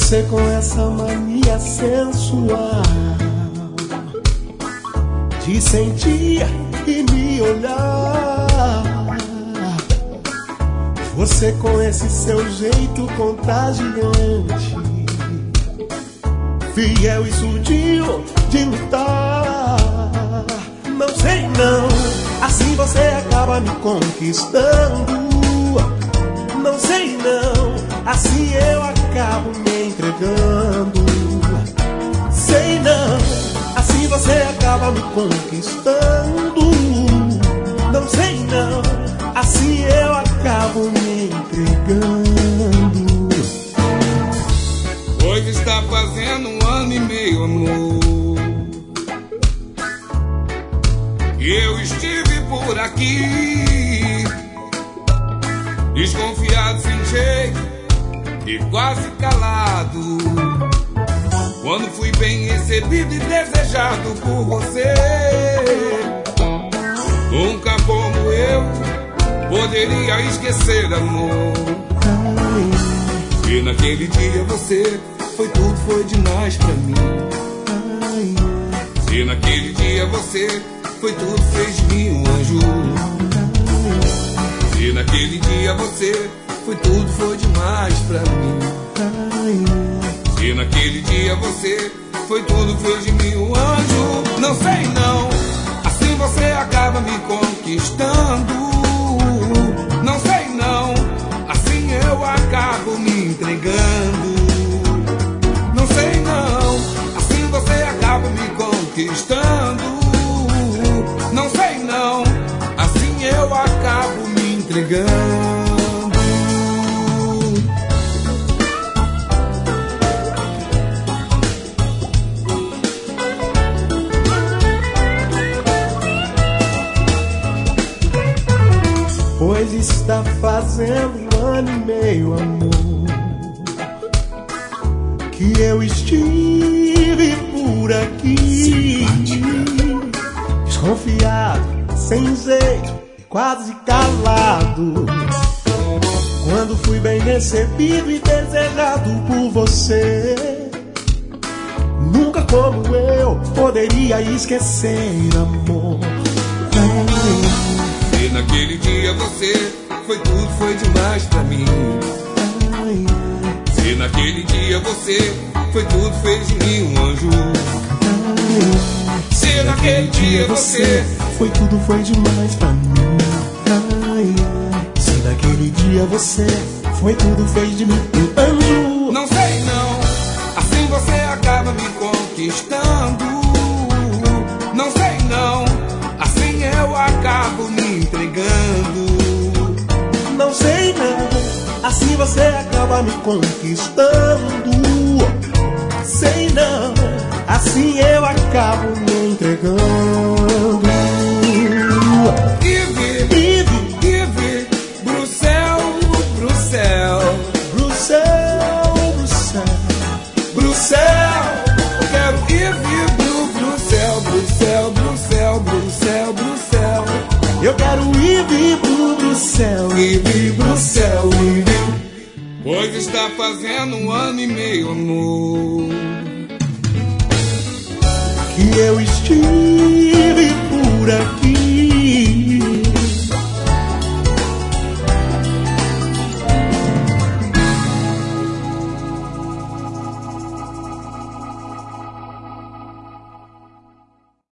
Você com essa mania sensual de sentir e me olhar. Você com esse seu jeito contagiante, fiel e sutil de lutar. Não sei não, assim você acaba me conquistando. Não sei não, assim eu acabo me entregando. Sei não, assim você acaba me conquistando. Não sei não, assim eu acabo me entregando. Hoje está fazendo 1 ano e meio, amor, que eu estive por aqui, desconfiado, sem jeito e quase calado, quando fui bem recebido e desejado por você. Nunca como eu poderia esquecer, amor, e naquele dia você foi tudo, foi demais pra mim. E naquele dia você foi tudo, fez de mim um anjo. E naquele dia você foi tudo, foi demais pra mim. E naquele dia você foi tudo, fez de mim um anjo. Não sei não, assim você acaba me conquistando. Não sei não, assim eu acabo me entregando. Não sei não, assim você acaba me conquistando. Não sei não, assim eu acabo me entregando. Pois está fazendo 1 ano e meio, amor, que eu estive por aqui, desconfiado, sem jeito e quase calado, quando fui bem recebido e desejado por você. Nunca como eu poderia esquecer, amor. E naquele dia você foi tudo, foi demais pra mim. Se naquele dia você foi tudo, fez de mim um anjo. Se naquele dia você foi tudo, foi demais pra mim. Se naquele dia você foi tudo, fez de mim um anjo. Não sei não, assim você acaba me conquistando. Não sei não, assim eu acabo me entregando. Não sei não, assim você acaba me conquistando. Sei não, assim eu acabo me entregando. Yves, Bruxelas, eu quero Yves, Bruxelas. Eu quero Yves, Bruxelas. Pois está fazendo 1 ano e meio, amor, que eu estive por aqui,